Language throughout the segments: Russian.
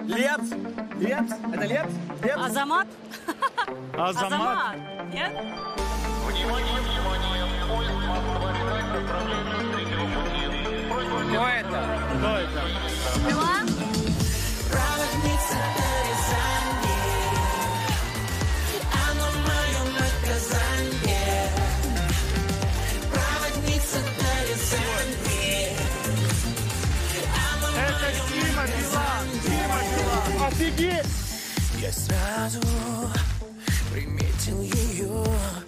Лепс. Лепс. Это Лепс? Лепс? Азамат? Азамат? Нет? Внимание, внимание! Поезд Москва-Рязань с направлением третьего пути. Просьба Кто это? Кто это? Пила? Проводница до Рязани, оно мое наказание. Проводница до Рязани, оно Это мое Дима Билан! Дима Билан! Офигеть! Я сразу приметил ее.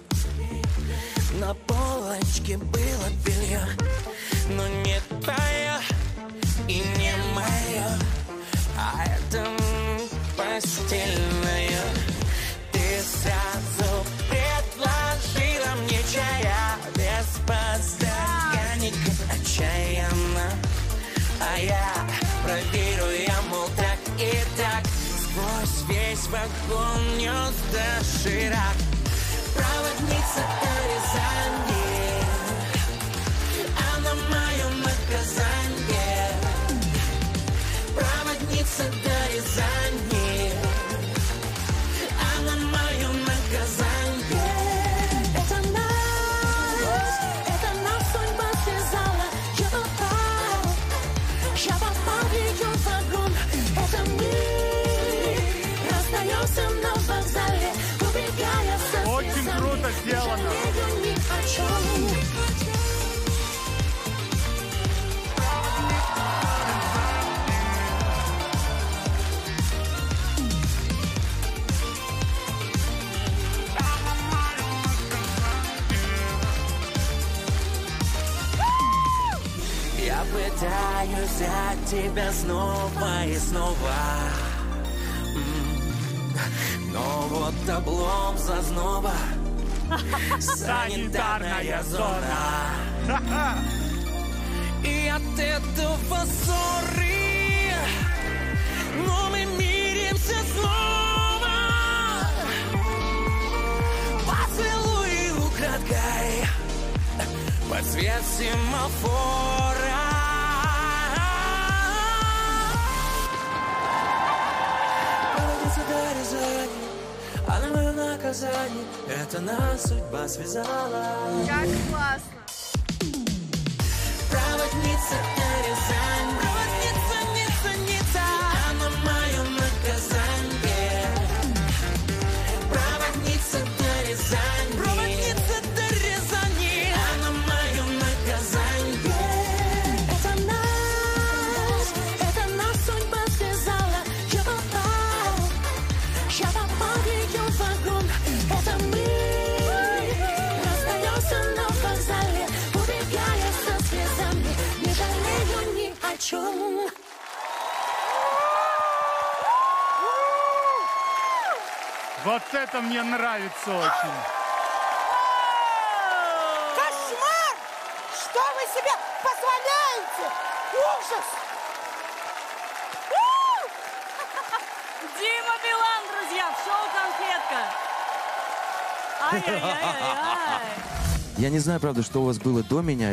На полочке было белье, но не твое и не мое, а это постельное. Ты сразу предложила мне чая без подстаканника отчаянно, а я проверю, я мол так и так. Сквозь весь вагон нес доширак. Проводница до Рязани, она мое наказание. Проводница до Рязани, она мое наказание. Это нас судьба связала. Я попал в ее вагон. Это мы расстаемся на вокзале, убегая со Очень круто сделано. не жалею ни о чем. Я пытаюсь взять тебя снова и снова, но вот облом зазноба. Санитарная зона. И от этого ссоры, но мы миримся снова. Поцелуй украдкой под свет семафора. Проводница до Рязани, она мое наказание. Это нас судьба связала. Как классно. Проводница до Рязани, проводница, ница, она мое наказание. Проводница до Рязани, проводница до Рязани, она мое наказание. Это нас судьба связала. Я попал в ее вагон. Это мы расстаемся на вокзале, убегая со слезами, не жалею ни о чем. Вот это мне нравится очень. Кошмар! Что вы себе позволяете? Ужас! Дима Билан, друзья, в шоу «Конфетка». Ай-яй-яй-яй-яй. Я не знаю, правда, что у вас было до меня.